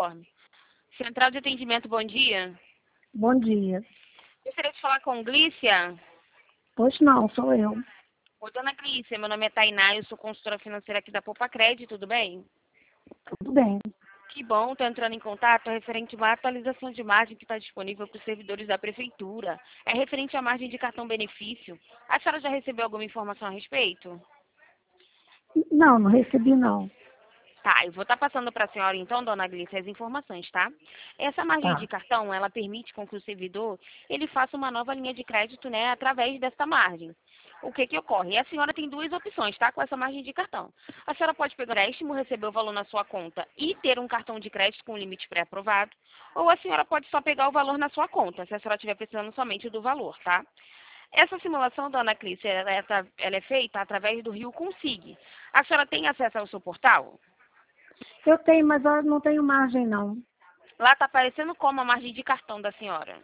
informe. Central de atendimento, bom dia. Bom dia. Gostaria de falar com Glícia. Pois não, sou eu. Oi, dona Glícia, meu nome é Tainá, eu sou consultora financeira aqui da Poupa Crédito, tudo bem? Tudo bem. Que bom, estou entrando em contato referente a uma atualização de margem que está disponível para os servidores da Prefeitura. É referente à margem de cartão benefício. A senhora já recebeu alguma informação a respeito? Não, não recebi não. Tá, eu vou estar passando para a senhora então, dona Glícia, as informações, tá? Essa margem de Tá. cartão, ela permite com que o servidor, ele faça uma nova linha de crédito, né, através dessa margem. O que que ocorre? A senhora tem duas opções, tá, com essa margem de cartão. A senhora pode pegar o empréstimo, receber o valor na sua conta e ter um cartão de crédito com limite pré-aprovado, ou a senhora pode só pegar o valor na sua conta, se a senhora estiver precisando somente do valor, tá? Essa simulação, dona Clícia, ela é feita através do Rio Consig. A senhora tem acesso ao seu portal? Eu tenho, mas eu não tenho margem não. Lá está aparecendo como a margem de cartão da senhora.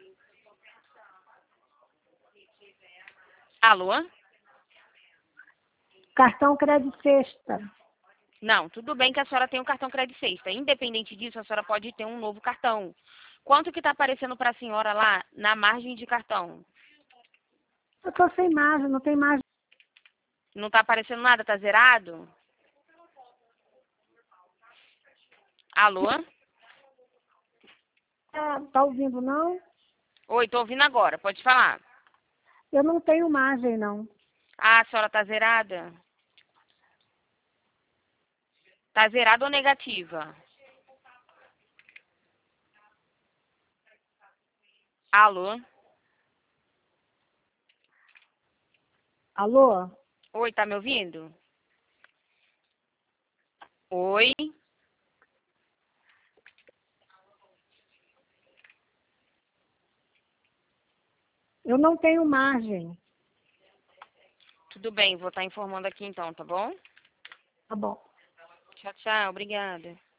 Alô? Cartão crédito sexta. Não, tudo bem que a senhora tem um cartão crédito sexta. Independente disso, a senhora pode ter um novo cartão. Quanto que está aparecendo para a senhora lá na margem de cartão? Eu tô sem margem, não tem margem. Não está aparecendo nada? Está zerado? Alô? Tá ouvindo não? Oi, estou ouvindo agora. Pode falar. Eu não tenho margem não. Ah, a senhora está zerada? Está zerada ou negativa? Alô? Alô? Oi, tá me ouvindo? Oi? Eu não tenho margem. Tudo bem, vou estar informando aqui então, tá bom? Tá bom. Tchau, tchau. Obrigada.